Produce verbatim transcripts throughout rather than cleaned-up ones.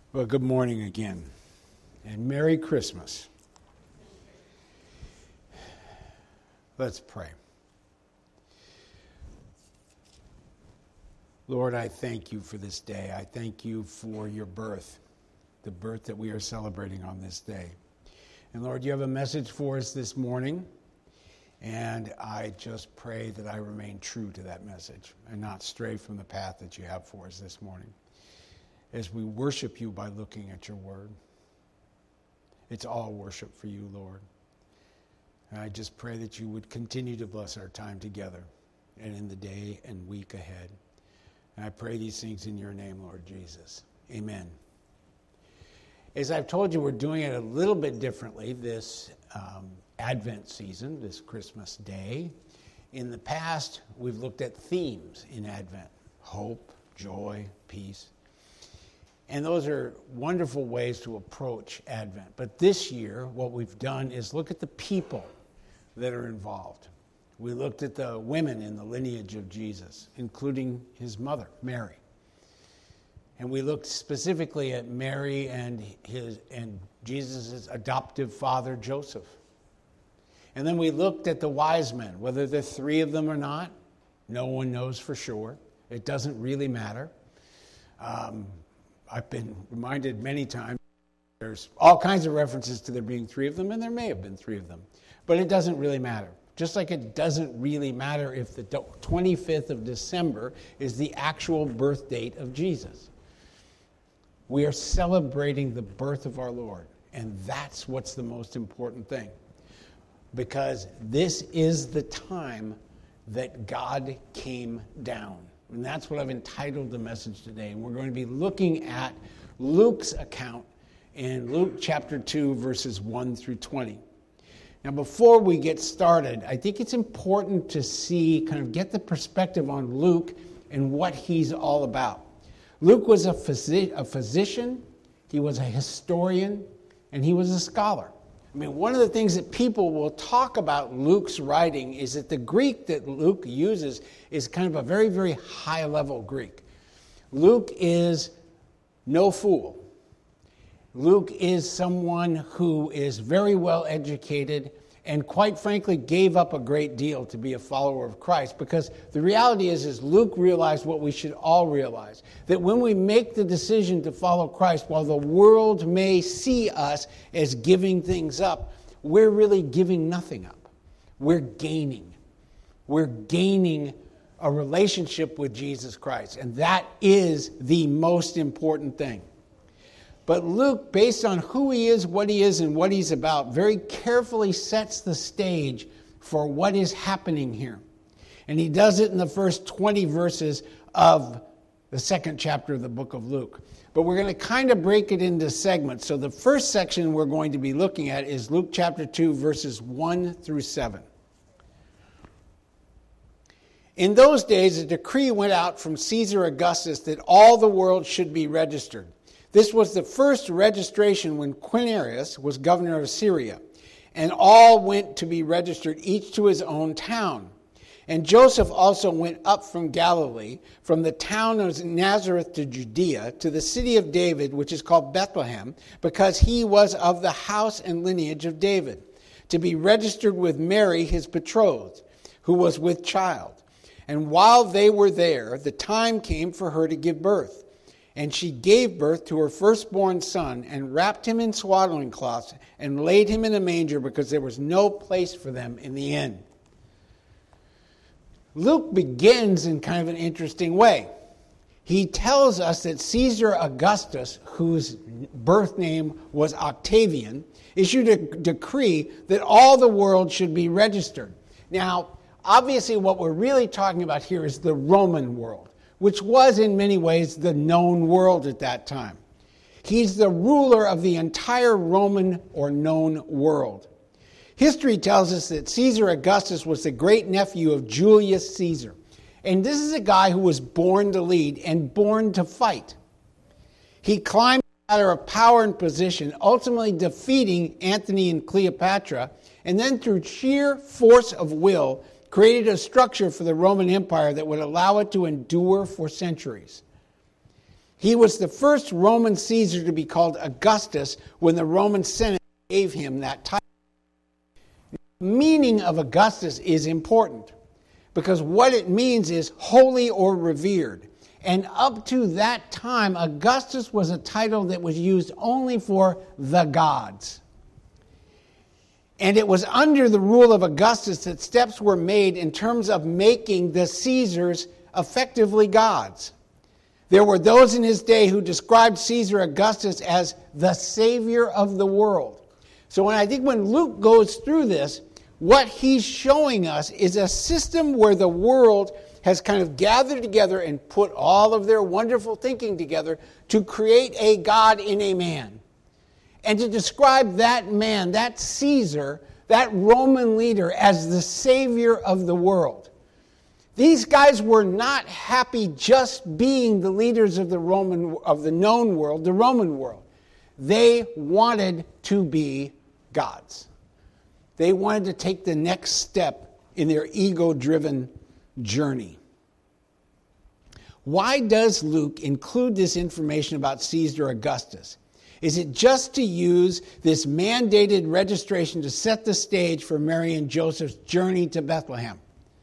Well, good morning again, and Merry Christmas. Let's pray. Lord, I thank you for this day. I thank you for your birth, the birth that we are celebrating on this day. And Lord, you have a message for us this morning, and I just pray that I remain true to that message and not stray from the path that you have for us this morning. As we worship you by looking at your word. It's all worship for you, Lord. And I just pray that you would continue to bless our time together and in the day and week ahead. And I pray these things in your name, Lord Jesus. Amen. As I've told you, we're doing it a little bit differently this um, Advent season, this Christmas day. In the past, we've looked at themes in Advent: hope, joy, peace. And those are wonderful ways to approach Advent. But this year, what we've done is look at the people that are involved. We looked at the women in the lineage of Jesus, including his mother, Mary. And we looked specifically at Mary and his and Jesus' adoptive father, Joseph. And then we looked at the wise men, whether there are three of them or not. No one knows for sure. It doesn't really matter. Um, I've been reminded many times there's all kinds of references to there being three of them, and there may have been three of them. But it doesn't really matter. Just like it doesn't really matter if the twenty-fifth of December is the actual birth date of Jesus. We are celebrating the birth of our Lord, and that's what's the most important thing. Because this is the time that God came down. And that's what I've entitled the message today. And we're going to be looking at Luke's account in Luke chapter two, verses one through twenty. Now, before we get started, I think it's important to see, kind of get the perspective on Luke and what he's all about. Luke was a, physi- a physician, he was a historian, and he was a scholar. I mean, one of the things that people will talk about Luke's writing is that the Greek that Luke uses is kind of a very, very high-level Greek. Luke is no fool. Luke is someone who is very well educated and, quite frankly, gave up a great deal to be a follower of Christ, because the reality is, is Luke realized what we should all realize, that when we make the decision to follow Christ, while the world may see us as giving things up, we're really giving nothing up. We're gaining. We're gaining a relationship with Jesus Christ, and that is the most important thing. But Luke, based on who he is, what he is, and what he's about, very carefully sets the stage for what is happening here. And he does it in the first twenty verses of the second chapter of the book of Luke. But we're going to kind of break it into segments. So the first section we're going to be looking at is Luke chapter two, verses one through seven. In those days, a decree went out from Caesar Augustus that all the world should be registered. This was the first registration when Quirinius was governor of Syria, and all went to be registered, each to his own town. And Joseph also went up from Galilee, from the town of Nazareth to Judea, to the city of David, which is called Bethlehem, because he was of the house and lineage of David, to be registered with Mary, his betrothed, who was with child. And while they were there, the time came for her to give birth. And she gave birth to her firstborn son and wrapped him in swaddling cloths and laid him in a manger because there was no place for them in the inn. Luke begins in kind of an interesting way. He tells us that Caesar Augustus, whose birth name was Octavian, issued a decree that all the world should be registered. Now, obviously what we're really talking about here is the Roman world, which was in many ways the known world at that time. He's the ruler of the entire Roman or known world. History tells us that Caesar Augustus was the great-nephew of Julius Caesar. And this is a guy who was born to lead and born to fight. He climbed the ladder of power and position, ultimately defeating Antony and Cleopatra, and then through sheer force of will, created a structure for the Roman Empire that would allow it to endure for centuries. He was the first Roman Caesar to be called Augustus when the Roman Senate gave him that title. The meaning of Augustus is important because what it means is holy or revered. And up to that time, Augustus was a title that was used only for the gods. And it was under the rule of Augustus that steps were made in terms of making the Caesars effectively gods. There were those in his day who described Caesar Augustus as the savior of the world. So when I think when Luke goes through this, what he's showing us is a system where the world has kind of gathered together and put all of their wonderful thinking together to create a God in a man. And to describe that man, that Caesar, that Roman leader as the savior of the world. These guys were not happy just being the leaders of the Roman, of the known world, the Roman world. They wanted to be gods. They wanted to take the next step in their ego-driven journey. Why does Luke include this information about Caesar Augustus? Is it just to use this mandated registration to set the stage for Mary and Joseph's journey to Bethlehem?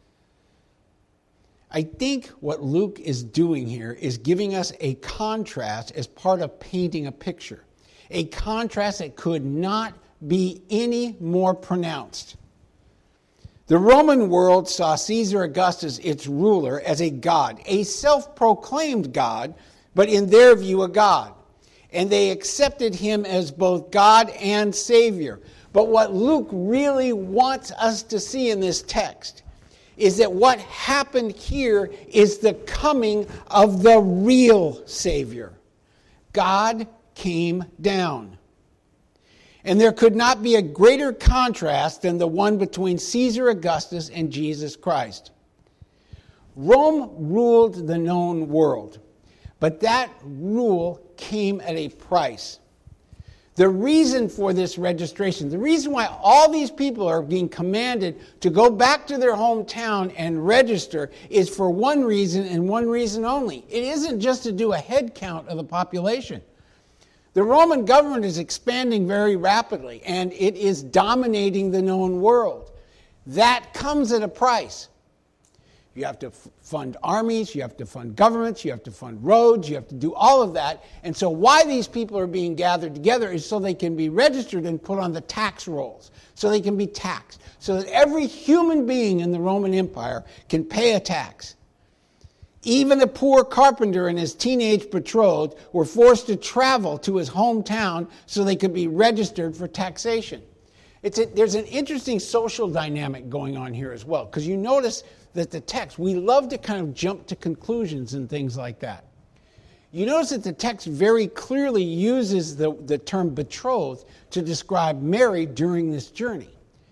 I think what Luke is doing here is giving us a contrast as part of painting a picture. A contrast that could not be any more pronounced. The Roman world saw Caesar Augustus, its ruler, as a god, a self-proclaimed god, but in their view a god. And they accepted him as both God and Savior. But what Luke really wants us to see in this text is that what happened here is the coming of the real Savior. God came down. And there could not be a greater contrast than the one between Caesar Augustus and Jesus Christ. Rome ruled the known world, but that rule came at a price. The reason for this registration, the reason why all these people are being commanded to go back to their hometown and register is for one reason and one reason only. It isn't just to do a head count of the population. The Roman government is expanding very rapidly, and it is dominating the known world. That comes at a price. You have to f- fund armies, you have to fund governments, you have to fund roads, you have to do all of that. And so why these people are being gathered together is so they can be registered and put on the tax rolls, so they can be taxed, so that every human being in the Roman Empire can pay a tax. Even a poor carpenter and his teenage betrothed were forced to travel to his hometown so they could be registered for taxation. It's a, there's an interesting social dynamic going on here as well, because you notice that the text, we love to kind of jump to conclusions and things like that. You notice that the text very clearly uses the, the term betrothed to describe Mary during this journey.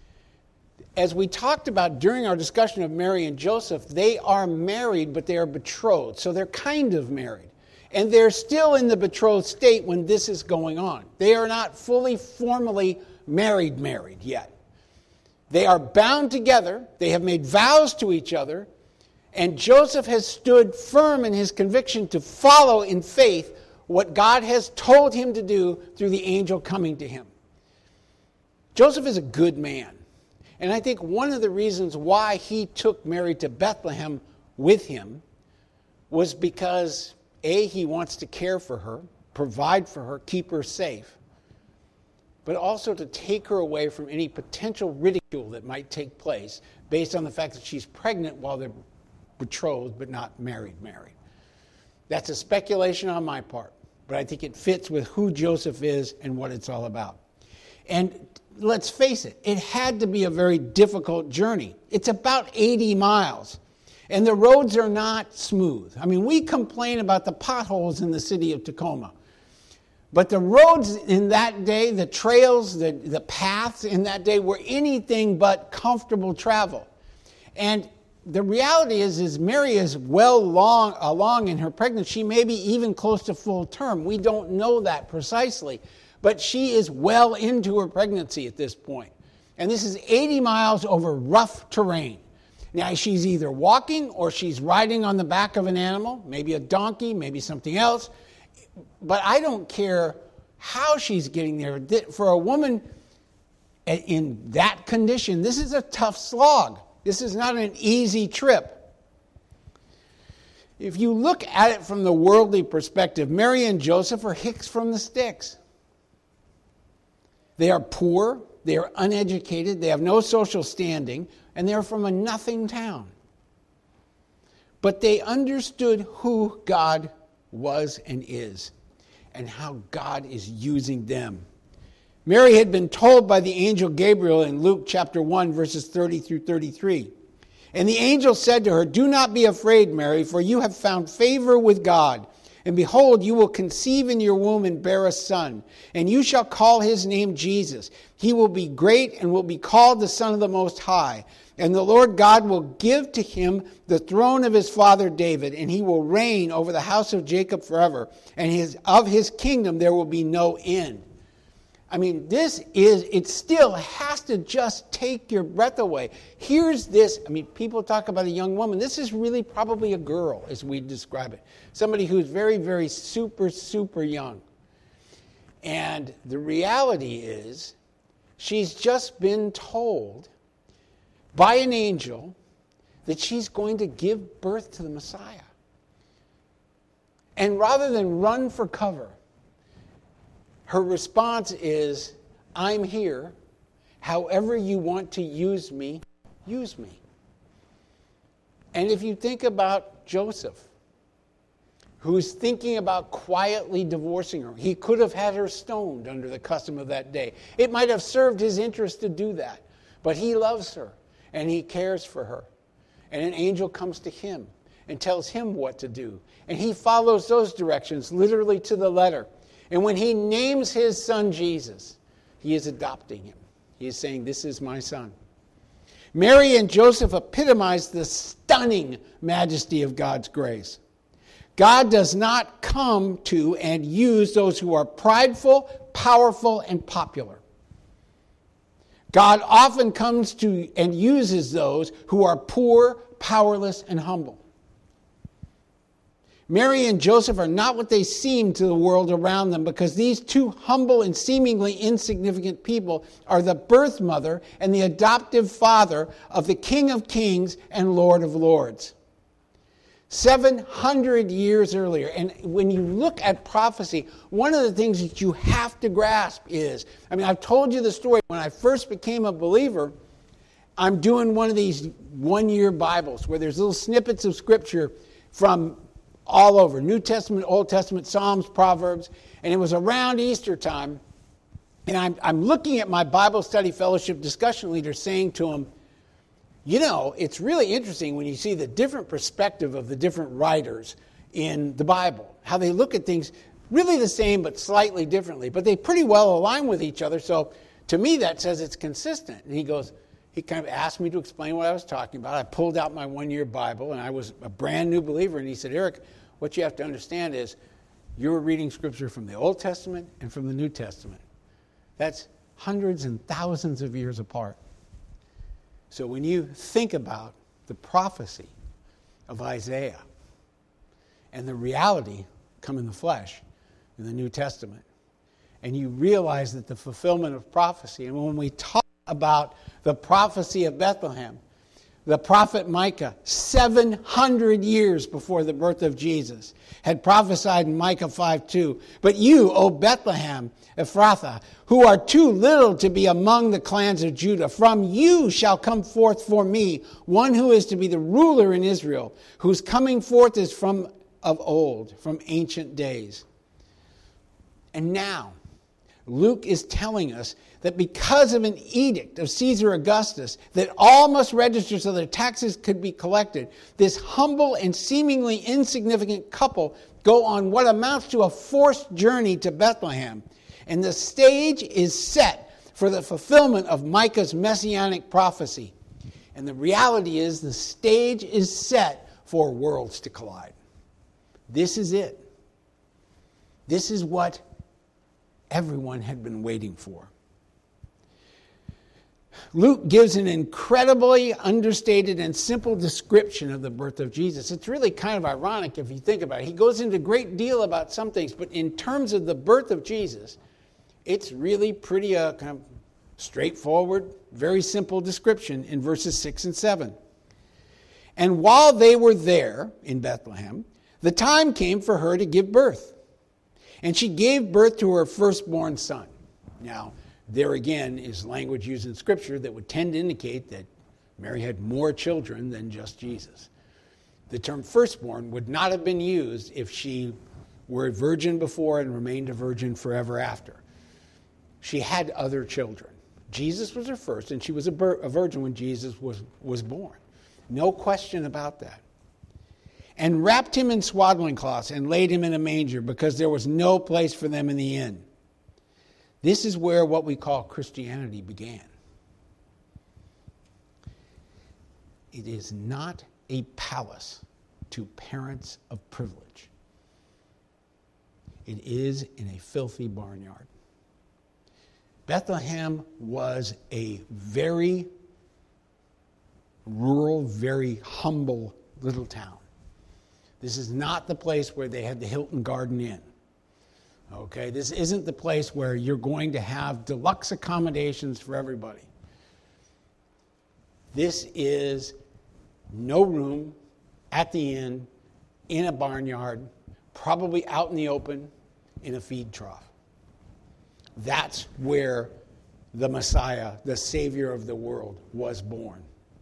As we talked about during our discussion of Mary and Joseph, they are married, but they are betrothed. So they're kind of married. And they're still in the betrothed state when this is going on. They are not fully, formally married, married yet. They are bound together. They have made vows to each other. And Joseph has stood firm in his conviction to follow in faith what God has told him to do through the angel coming to him. Joseph is a good man. And I think one of the reasons why he took Mary to Bethlehem with him was because, A, he wants to care for her, provide for her, keep her safe, but also to take her away from any potential ridicule that might take place based on the fact that she's pregnant while they're betrothed but not married married. That's a speculation on my part, but I think it fits with who Joseph is and what it's all about. And let's face it, it had to be a very difficult journey. It's about eighty miles, and the roads are not smooth. I mean, we complain about the potholes in the city of Tacoma. But the roads in that day, the trails, the, the paths in that day were anything but comfortable travel. And the reality is, is Mary is well long, along in her pregnancy. She may be even close to full term. We don't know that precisely. But she is well into her pregnancy at this point. And this is eighty miles over rough terrain. Now, she's either walking or she's riding on the back of an animal, maybe a donkey, maybe something else. but I don't care how she's getting there. For a woman in that condition, this is a tough slog. This is not an easy trip. If you look at it from the worldly perspective, Mary and Joseph are hicks from the sticks. They are poor, they are uneducated, they have no social standing, and they're from a nothing town. But they understood who God was and is, and how God is using them. Mary had been told by the angel Gabriel in Luke chapter one, verses thirty through thirty-three. And the angel said to her, "Do not be afraid, Mary, for you have found favor with God. And behold, you will conceive in your womb and bear a son, and you shall call his name Jesus. He will be great and will be called the Son of the Most High. And the Lord God will give to him the throne of his father David, and he will reign over the house of Jacob forever. And his, of his kingdom there will be no end." I mean, this is, it still has to just take your breath away. Here's this, I mean, people talk about a young woman. This is really probably a girl, as we describe it. Somebody who's very, very super, super young. And the reality is, she's just been told by an angel that she's going to give birth to the Messiah. And rather than run for cover, her response is, "I'm here. However you want to use me, use me." And if you think about Joseph, who's thinking about quietly divorcing her, he could have had her stoned under the custom of that day. It might have served his interest to do that. But he loves her, and he cares for her. And an angel comes to him and tells him what to do. And he follows those directions literally to the letter. And when he names his son Jesus, he is adopting him. He is saying, "This is my son." Mary and Joseph epitomize the stunning majesty of God's grace. God does not come to and use those who are prideful, powerful, and popular. God often comes to and uses those who are poor, powerless, and humble. Mary and Joseph are not what they seem to the world around them, because these two humble and seemingly insignificant people are the birth mother and the adoptive father of the King of Kings and Lord of Lords. seven hundred years earlier, and when you look at prophecy, one of the things that you have to grasp is, I mean, I've told you the story. When I first became a believer, I'm doing one of these one-year Bibles where there's little snippets of Scripture from all over, New Testament, Old Testament, Psalms, Proverbs, and it was around Easter time, and I'm, I'm looking at my Bible study fellowship discussion leader saying to him, "You know, it's really interesting when you see the different perspective of the different writers in the Bible, how they look at things really the same but slightly differently, but they pretty well align with each other, so to me that says it's consistent." And he goes, he kind of asked me to explain what I was talking about. I pulled out my one-year Bible, and I was a brand new believer, and he said, "Eric, what you have to understand is you're reading Scripture from the Old Testament and from the New Testament. That's hundreds and thousands of years apart. So when you think about the prophecy of Isaiah and the reality come in the flesh in the New Testament, and you realize that the fulfillment of prophecy, and when we talk about the prophecy of Bethlehem, the prophet Micah, seven hundred years before the birth of Jesus, had prophesied in Micah five two, "But you, O Bethlehem, Ephrathah, who are too little to be among the clans of Judah, from you shall come forth for me one who is to be the ruler in Israel, whose coming forth is from of old, from ancient days." And now, Luke is telling us that because of an edict of Caesar Augustus, that all must register so their taxes could be collected, this humble and seemingly insignificant couple go on what amounts to a forced journey to Bethlehem. And the stage is set for the fulfillment of Micah's messianic prophecy. And the reality is the stage is set for worlds to collide. This is it. This is what everyone had been waiting for. Luke gives an incredibly understated and simple description of the birth of Jesus. It's really kind of ironic if you think about it. He goes into a great deal about some things, but in terms of the birth of Jesus, it's really pretty uh, kind of straightforward, very simple description in verses six and seven. And while they were there in Bethlehem, the time came for her to give birth. And she gave birth to her firstborn son. Now, there again is language used in Scripture that would tend to indicate that Mary had more children than just Jesus. The term firstborn would not have been used if she were a virgin before and remained a virgin forever after. She had other children. Jesus was her first, and she was a, bir- a virgin when Jesus was, was born. No question about that. And wrapped him in swaddling cloths and laid him in a manger because there was no place for them in the inn. This is where what we call Christianity began. It is not a palace to parents of privilege. It is in a filthy barnyard. Bethlehem was a very rural, very humble little town. This is not the place where they had the Hilton Garden Inn. Okay, this isn't the place where you're going to have deluxe accommodations for everybody. This is no room at the inn, in a barnyard, probably out in the open, in a feed trough. That's where the Messiah, the Savior of the world, was born.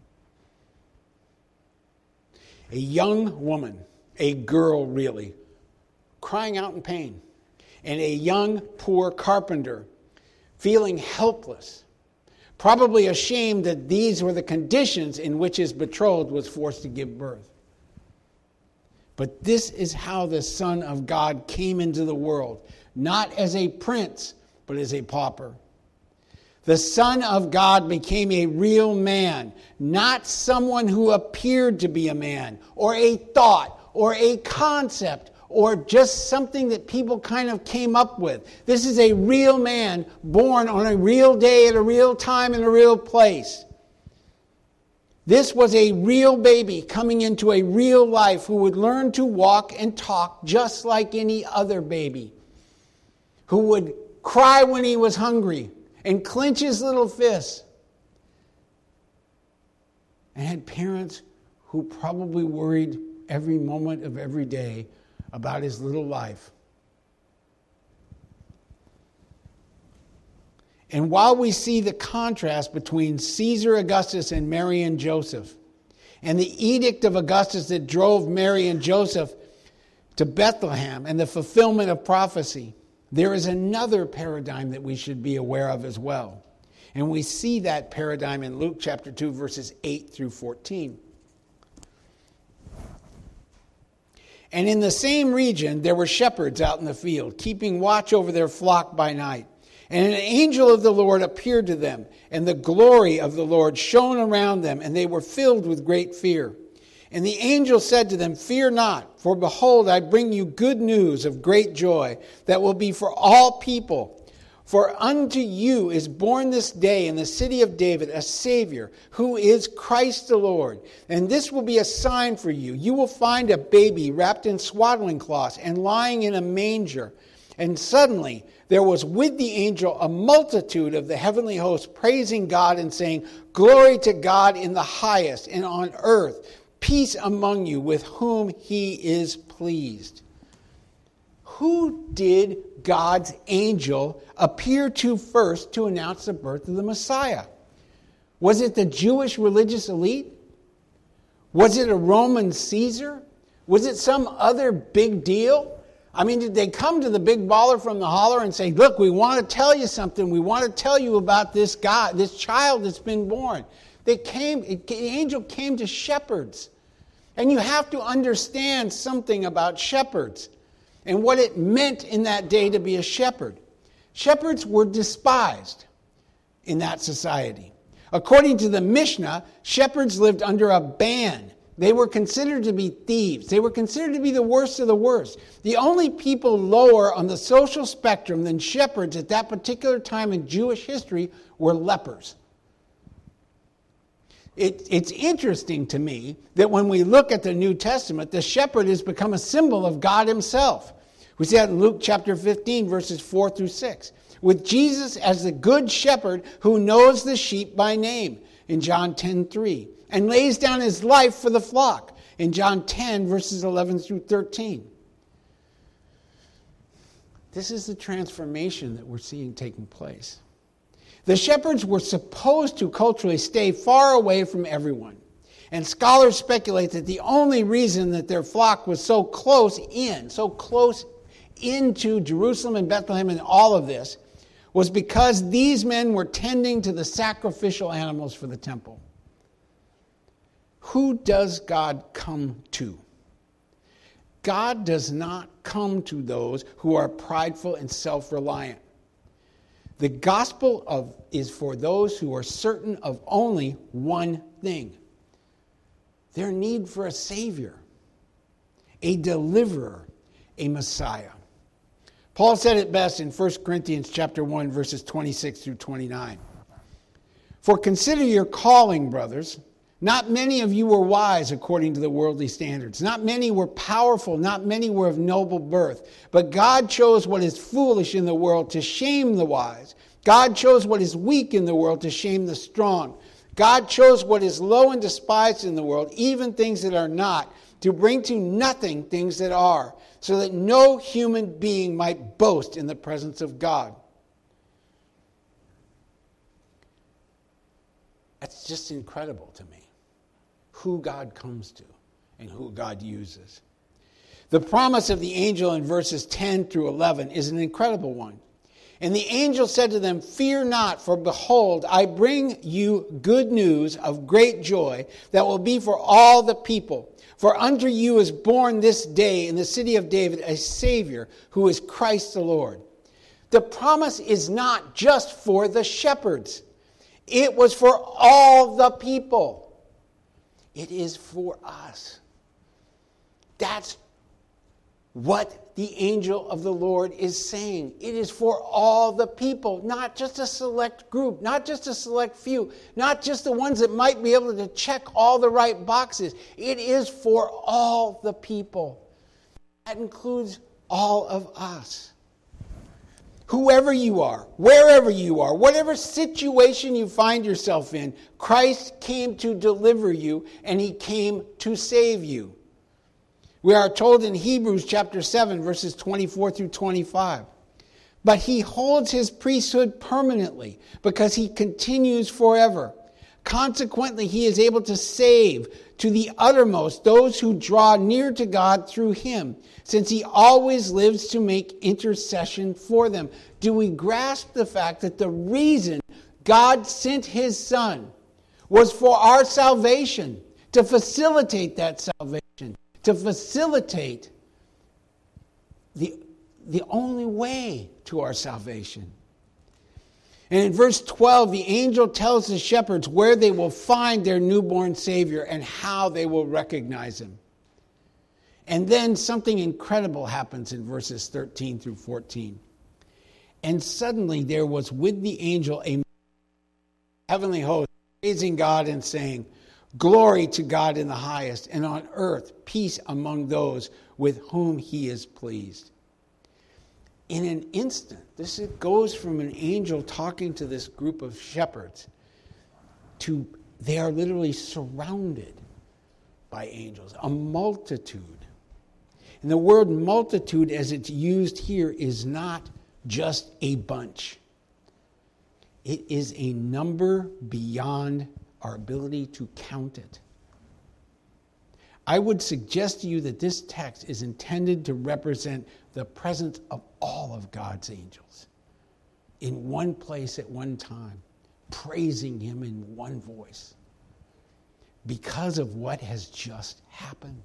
A young woman, a girl really, crying out in pain. And a young, poor carpenter feeling helpless, probably ashamed that these were the conditions in which his betrothed was forced to give birth. But this is how the Son of God came into the world, not as a prince, but as a pauper. The Son of God became a real man, not someone who appeared to be a man, or a thought, or a concept, or just something that people kind of came up with. This is a real man born on a real day at a real time in a real place. This was a real baby coming into a real life who would learn to walk and talk just like any other baby, who would cry when he was hungry and clench his little fists, and had parents who probably worried every moment of every day about his little life. And while we see the contrast between Caesar Augustus and Mary and Joseph, and the edict of Augustus that drove Mary and Joseph to Bethlehem and the fulfillment of prophecy, there is another paradigm that we should be aware of as well. And we see that paradigm in Luke chapter two, verses eight through fourteen. And in the same region, there were shepherds out in the field, keeping watch over their flock by night. And an angel of the Lord appeared to them, and the glory of the Lord shone around them, and they were filled with great fear. And the angel said to them, "Fear not, for behold, I bring you good news of great joy that will be for all people. For unto you is born this day in the city of David a Savior, who is Christ the Lord. And this will be a sign for you. You will find a baby wrapped in swaddling cloths and lying in a manger." And suddenly there was with the angel a multitude of the heavenly host praising God and saying, "Glory to God in the highest, and on earth peace among you with whom he is pleased." Who did God's angel appear to first to announce the birth of the Messiah? Was it the Jewish religious elite? Was it a Roman Caesar? Was it some other big deal? I mean, did they come to the big baller from the holler and say, "Look, we want to tell you something. We want to tell you about this guy, this child that's been born"? They came, the angel came to shepherds. And you have to understand something about shepherds and what it meant in that day to be a shepherd. Shepherds were despised in that society. According to the Mishnah, shepherds lived under a ban. They were considered to be thieves. They were considered to be the worst of the worst. The only people lower on the social spectrum than shepherds at that particular time in Jewish history were lepers. It, it's interesting to me that when we look at the New Testament, the shepherd has become a symbol of God himself. We see that in Luke chapter fifteen, verses four through six. With Jesus as the good shepherd who knows the sheep by name in John ten three, and lays down his life for the flock in John ten, verses eleven through thirteen. This is the transformation that we're seeing taking place. The shepherds were supposed to culturally stay far away from everyone. And scholars speculate that the only reason that their flock was so close in, so close into Jerusalem and Bethlehem and all of this, was because these men were tending to the sacrificial animals for the temple. Who does God come to? God does not come to those who are prideful and self-reliant. The gospel of, is for those who are certain of only one thing: their need for a Savior, a deliverer, a Messiah. Paul said it best in First Corinthians chapter one, verses twenty-six through twenty-nine. For consider your calling, brothers. Not many of you were wise according to the worldly standards. Not many were powerful. Not many were of noble birth. But God chose what is foolish in the world to shame the wise. God chose what is weak in the world to shame the strong. God chose what is low and despised in the world, even things that are not, to bring to nothing things that are, so that no human being might boast in the presence of God. That's just incredible to me, who God comes to and who God uses. The promise of the angel in verses ten through eleven is an incredible one. And the angel said to them, "Fear not, for behold, I bring you good news of great joy that will be for all the people. For unto you is born this day in the city of David a Savior, who is Christ the Lord." The promise is not just for the shepherds. It was for all the people. It is for us. That's what the angel of the Lord is saying. It is for all the people, not just a select group, not just a select few, not just the ones that might be able to check all the right boxes. It is for all the people. That includes all of us. Whoever you are, wherever you are, whatever situation you find yourself in, Christ came to deliver you, and he came to save you. We are told in Hebrews chapter seven, verses twenty-four through twenty-five. But he holds his priesthood permanently because he continues forever. Consequently, he is able to save to the uttermost those who draw near to God through him, since he always lives to make intercession for them. Do we grasp the fact that the reason God sent his Son was for our salvation, to facilitate that salvation, to facilitate the, the only way to our salvation? And in verse twelve, the angel tells the shepherds where they will find their newborn Savior and how they will recognize him. And then something incredible happens in verses thirteen through fourteen. And suddenly there was with the angel a heavenly host praising God and saying, "Glory to God in the highest, and on earth peace among those with whom he is pleased." In an instant, this goes from an angel talking to this group of shepherds to they are literally surrounded by angels, a multitude. And the word multitude as it's used here is not just a bunch. It is a number beyond our ability to count it. I would suggest to you that this text is intended to represent the presence of all of God's angels in one place at one time, praising him in one voice because of what has just happened.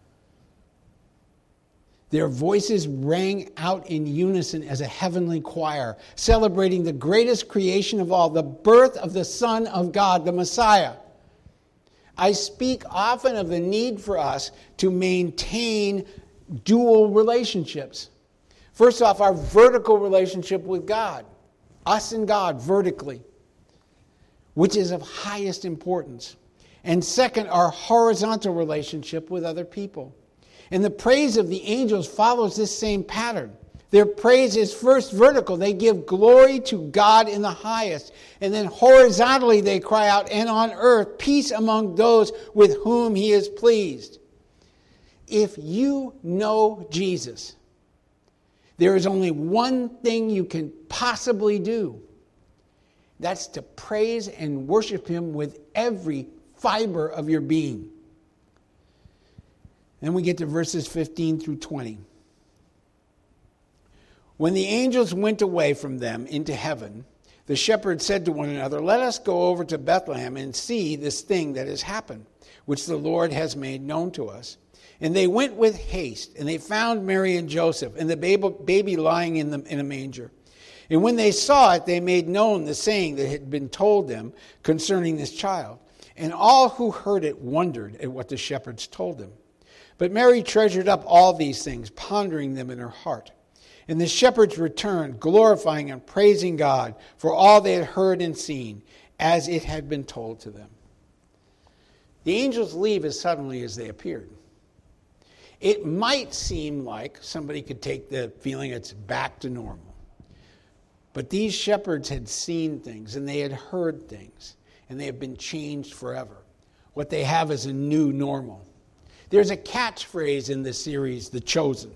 Their voices rang out in unison as a heavenly choir, celebrating the greatest creation of all, the birth of the Son of God, the Messiah. I speak often of the need for us to maintain dual relationships. First off, our vertical relationship with God, us and God vertically, which is of highest importance. And second, our horizontal relationship with other people. And the praise of the angels follows this same pattern. Their praise is first vertical. They give glory to God in the highest. And then horizontally they cry out, and on earth, peace among those with whom he is pleased. If you know Jesus, there is only one thing you can possibly do. That's to praise and worship him with every fiber of your being. Then we get to verses fifteen through twenty. When the angels went away from them into heaven, the shepherds said to one another, "Let us go over to Bethlehem and see this thing that has happened, which the Lord has made known to us." And they went with haste, and they found Mary and Joseph, and the baby lying in, the, in a manger. And when they saw it, they made known the saying that had been told them concerning this child. And all who heard it wondered at what the shepherds told them. But Mary treasured up all these things, pondering them in her heart. And the shepherds returned, glorifying and praising God for all they had heard and seen, as it had been told to them. The angels leave as suddenly as they appeared. It might seem like somebody could take the feeling it's back to normal. But these shepherds had seen things, and they had heard things, and they have been changed forever. What they have is a new normal. There's a catchphrase in this series, The Chosen.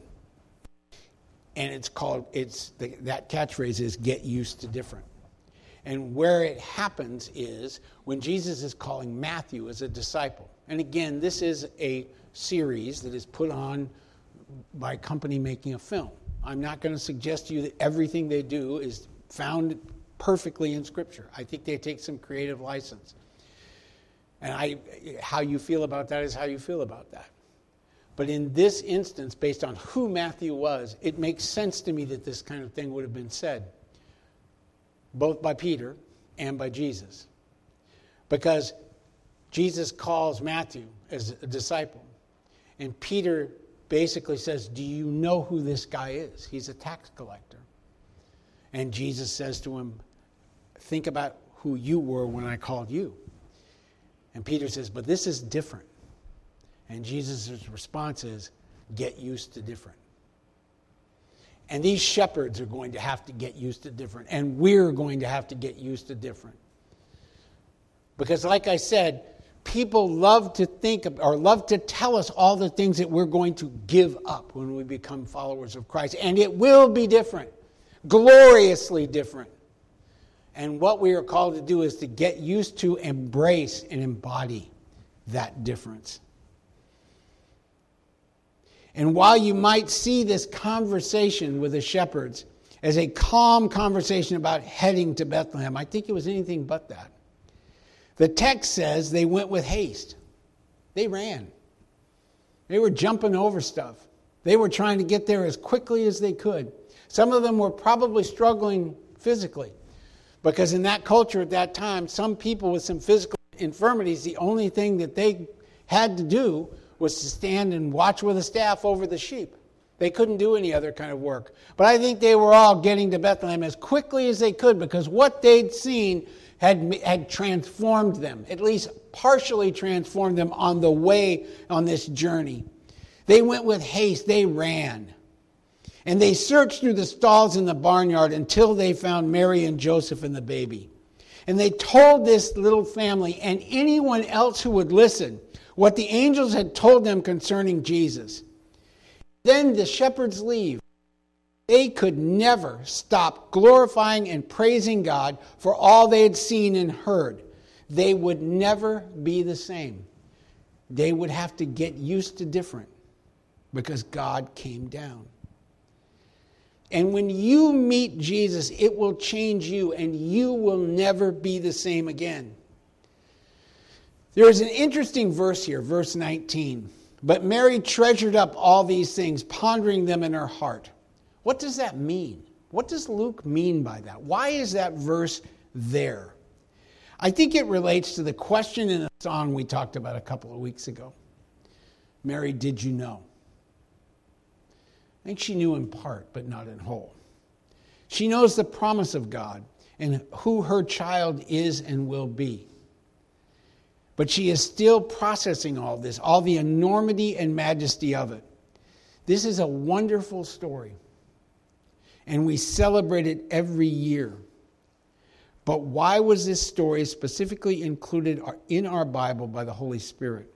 And it's called, it's the, that catchphrase is, get used to different. And where it happens is when Jesus is calling Matthew as a disciple. And again, this is a series that is put on by a company making a film. I'm not going to suggest to you that everything they do is found perfectly in Scripture. I think they take some creative license. And I, how you feel about that is how you feel about that. But in this instance, based on who Matthew was, it makes sense to me that this kind of thing would have been said, both by Peter and by Jesus. Because Jesus calls Matthew as a disciple. And Peter basically says, do you know who this guy is? He's a tax collector. And Jesus says to him, think about who you were when I called you. And Peter says, but this is different. And Jesus' response is, get used to different. And these shepherds are going to have to get used to different. And we're going to have to get used to different. Because like I said, people love to think of, or love to tell us all the things that we're going to give up when we become followers of Christ. And it will be different. Gloriously different. And what we are called to do is to get used to, embrace, and embody that difference. And while you might see this conversation with the shepherds as a calm conversation about heading to Bethlehem, I think it was anything but that. The text says they went with haste. They ran. They were jumping over stuff. They were trying to get there as quickly as they could. Some of them were probably struggling physically, because in that culture at that time, some people with some physical infirmities, the only thing that they had to do was to stand and watch with a staff over the sheep. They couldn't do any other kind of work. But I think they were all getting to Bethlehem as quickly as they could, because what they'd seen had, had transformed them, at least partially transformed them on the way on this journey. They went with haste. They ran. And they searched through the stalls in the barnyard until they found Mary and Joseph and the baby. And they told this little family and anyone else who would listen what the angels had told them concerning Jesus. Then the shepherds leave. They could never stop glorifying and praising God for all they had seen and heard. They would never be the same. They would have to get used to different, because God came down. And when you meet Jesus, it will change you, and you will never be the same again. There is an interesting verse here, verse nineteen. But Mary treasured up all these things, pondering them in her heart. What does that mean? What does Luke mean by that? Why is that verse there? I think it relates to the question in the song we talked about a couple of weeks ago. Mary, did you know? I think she knew in part, but not in whole. She knows the promise of God and who her child is and will be. But she is still processing all this, all the enormity and majesty of it. This is a wonderful story, and we celebrate it every year. But why was this story specifically included in our Bible by the Holy Spirit?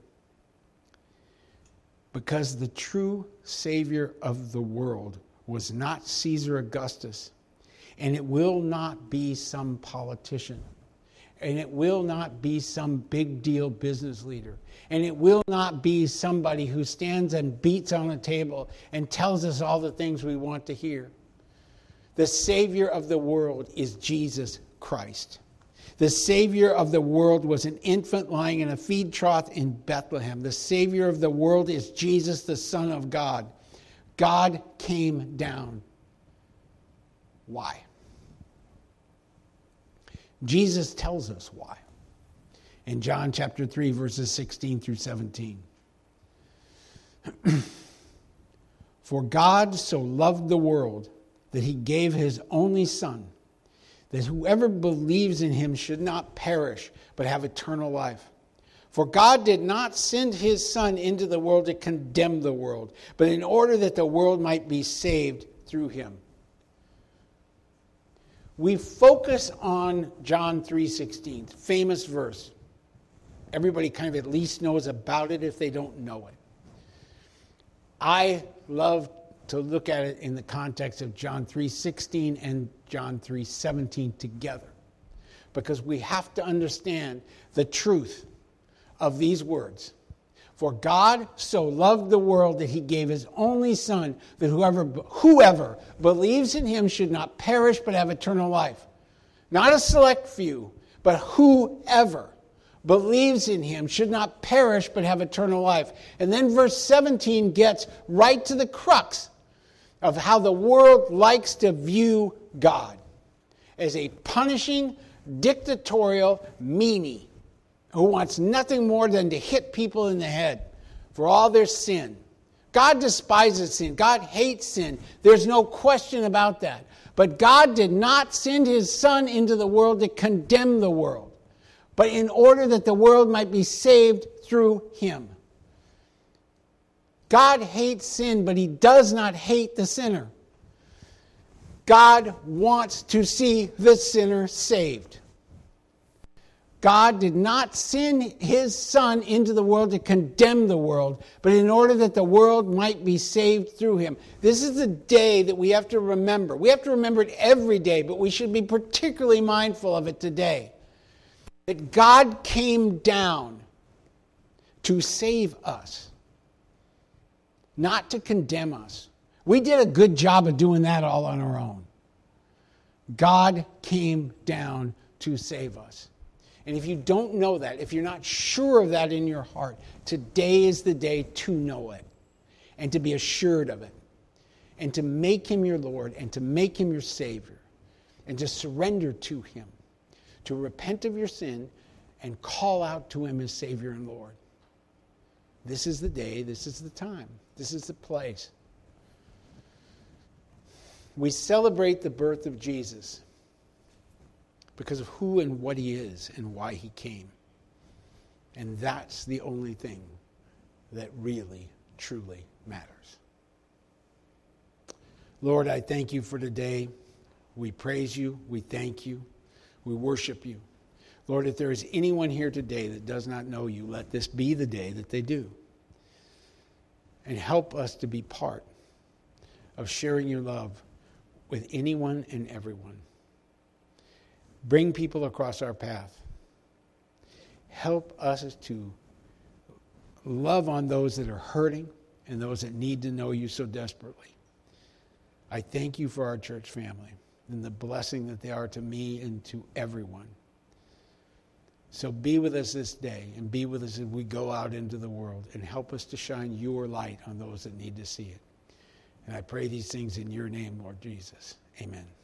Because the true Savior of the world was not Caesar Augustus, and it will not be some politician, and it will not be some big deal business leader, and it will not be somebody who stands and beats on a table and tells us all the things we want to hear. The Savior of the world is Jesus Christ. The Savior of the world was an infant lying in a feed trough in Bethlehem. The Savior of the world is Jesus, the Son of God. God came down. Why? Jesus tells us why. In John chapter three, verses sixteen through seventeen. For God so loved the world that he gave his only Son, that whoever believes in him should not perish, but have eternal life. For God did not send his Son into the world to condemn the world, but in order that the world might be saved through him. We focus on John three sixteen, famous verse. Everybody kind of at least knows about it if they don't know it. I love to look at it in the context of John three sixteen and John three seventeen together, because we have to understand the truth of these words. For God so loved the world that he gave his only Son, that whoever whoever believes in him should not perish but have eternal life. Not a select few, but whoever believes in him should not perish but have eternal life. And then verse seventeen gets right to the crux of how the world likes to view God, as a punishing, dictatorial meanie who wants nothing more than to hit people in the head for all their sin. God despises sin. God hates sin. There's no question about that. But God did not send his Son into the world to condemn the world, but in order that the world might be saved through him. God hates sin, but he does not hate the sinner. God wants to see the sinner saved. God did not send his Son into the world to condemn the world, but in order that the world might be saved through him. This is the day that we have to remember. We have to remember it every day, but we should be particularly mindful of it today. That God came down to save us, not to condemn us. We did a good job of doing that all on our own. God came down to save us. And if you don't know that, if you're not sure of that in your heart, today is the day to know it and to be assured of it and to make him your Lord and to make him your Savior and to surrender to him, to repent of your sin and call out to him as Savior and Lord. This is the day, this is the time, this is the place. We celebrate the birth of Jesus because of who and what he is and why he came. And that's the only thing that really, truly matters. Lord, I thank you for today. We praise you. We thank you. We worship you. Lord, if there is anyone here today that does not know you, let this be the day that they do. And help us to be part of sharing your love with anyone and everyone. Bring people across our path. Help us to love on those that are hurting and those that need to know you so desperately. I thank you for our church family and the blessing that they are to me and to everyone. So be with us this day and be with us as we go out into the world and help us to shine your light on those that need to see it. And I pray these things in your name, Lord Jesus. Amen.